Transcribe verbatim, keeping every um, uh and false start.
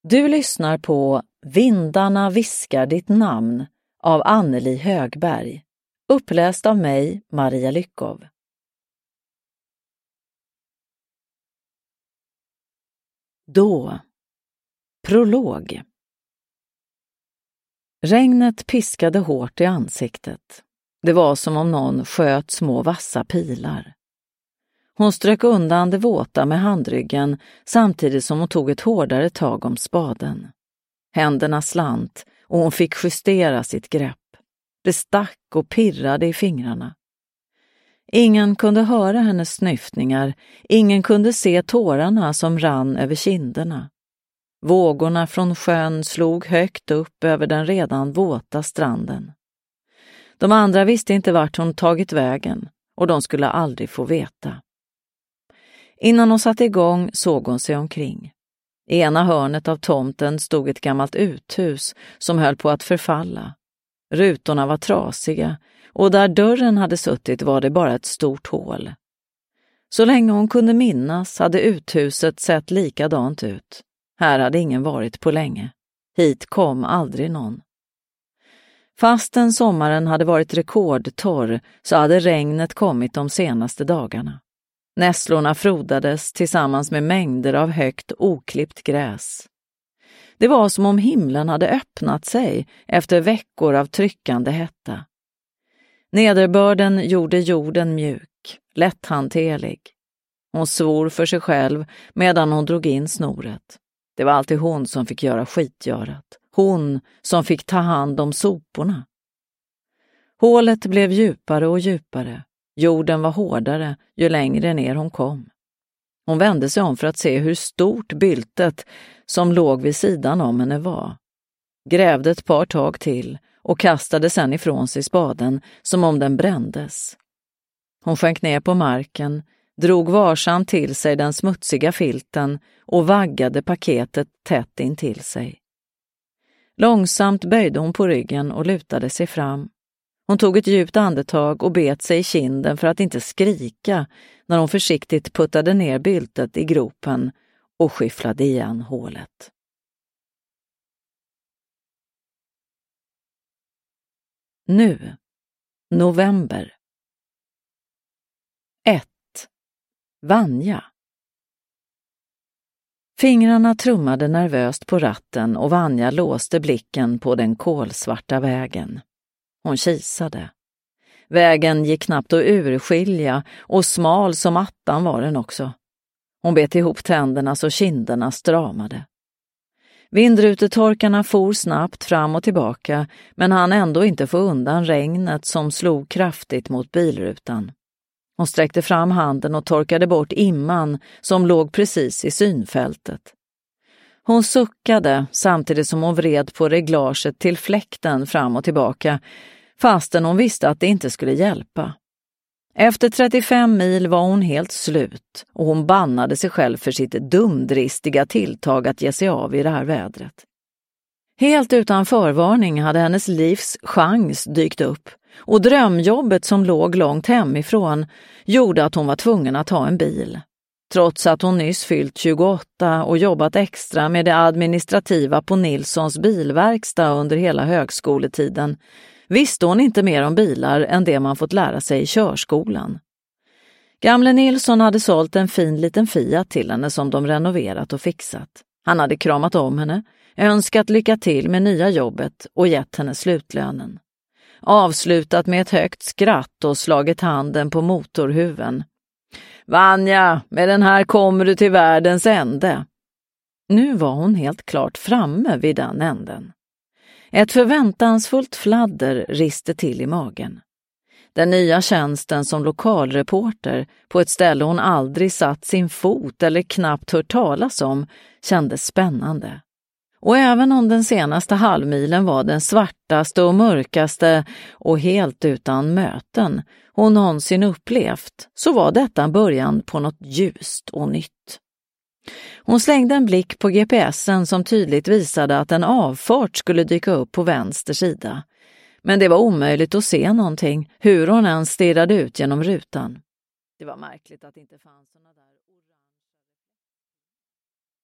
Du lyssnar på Vindarna viskar ditt namn av Anneli Högberg, uppläst av mig, Maria Lyckov. Då. Prolog. Regnet piskade hårt i ansiktet. Det var som om någon sköt små vassa pilar. Hon strök undan det våta med handryggen samtidigt som hon tog ett hårdare tag om spaden. Händerna slant och hon fick justera sitt grepp. Det stack och pirrade i fingrarna. Ingen kunde höra hennes snyftningar, ingen kunde se tårarna som rann över kinderna. Vågorna från sjön slog högt upp över den redan våta stranden. De andra visste inte vart hon tagit vägen och de skulle aldrig få veta. Innan hon satte igång såg hon sig omkring. I ena hörnet av tomten stod ett gammalt uthus som höll på att förfalla. Rutorna var trasiga och där dörren hade suttit var det bara ett stort hål. Så länge hon kunde minnas hade uthuset sett likadant ut. Här hade ingen varit på länge. Hit kom aldrig någon. Fastän sommaren hade varit rekordtorr så hade regnet kommit de senaste dagarna. Nässlorna frodades tillsammans med mängder av högt oklippt gräs. Det var som om himlen hade öppnat sig efter veckor av tryckande hetta. Nederbörden gjorde jorden mjuk, lätthanterlig. Hon svor för sig själv medan hon drog in snoret. Det var alltid hon som fick göra skitgörat. Hon som fick ta hand om soporna. Hålet blev djupare och djupare. Jorden var hårdare ju längre ner hon kom. Hon vände sig om för att se hur stort byltet som låg vid sidan om henne var. Grävde ett par tag till och kastade sedan ifrån sig spaden som om den brändes. Hon sjönk ner på marken, drog varsamt till sig den smutsiga filten och vaggade paketet tätt in till sig. Långsamt böjde hon på ryggen och lutade sig fram. Hon tog ett djupt andetag och bet sig i kinden för att inte skrika när hon försiktigt puttade ner byltet i gropen och skyfflade igen hålet. Nu. November. ett. Vanja. Fingrarna trummade nervöst på ratten och Vanja låste blicken på den kolsvarta vägen. Hon kisade. Vägen gick knappt att urskilja och smal som attan var den också. Hon bet ihop tänderna så kinderna stramade. Vindrutetorkarna for snabbt fram och tillbaka men han ändå inte få undan regnet som slog kraftigt mot bilrutan. Hon sträckte fram handen och torkade bort imman som låg precis i synfältet. Hon suckade samtidigt som hon vred på reglaget till fläkten fram och tillbaka fastän hon visste att det inte skulle hjälpa. Efter trettiofem mil var hon helt slut och hon bannade sig själv för sitt dumdristiga tilltag att ge sig av i det här vädret. Helt utan förvarning hade hennes livs chans dykt upp och drömjobbet som låg långt hemifrån gjorde att hon var tvungen att ha en bil. Trots att hon nyss fyllt tjugoåtta och jobbat extra med det administrativa på Nilssons bilverkstad under hela högskoletiden visste hon inte mer om bilar än det man fått lära sig i körskolan. Gamle Nilsson hade sålt en fin liten Fiat till henne som de renoverat och fixat. Han hade kramat om henne, önskat lycka till med nya jobbet och gett henne slutlönen. Avslutat med ett högt skratt och slagit handen på motorhuven. Vanja, med den här kommer du till världens ände. Nu var hon helt klart framme vid den änden. Ett förväntansfullt fladder riste till i magen. Den nya tjänsten som lokalreporter på ett ställe hon aldrig satt sin fot eller knappt hört talas om kändes spännande. Och även om den senaste halvmilen var den svartaste och mörkaste och helt utan möten hon någonsin upplevt så var detta en början på något ljust och nytt. Hon slängde en blick på G P S'en som tydligt visade att en avfart skulle dyka upp på vänster sida. Men det var omöjligt att se någonting, hur hon än stirrade ut genom rutan. Det var märkligt att det inte fanns såna där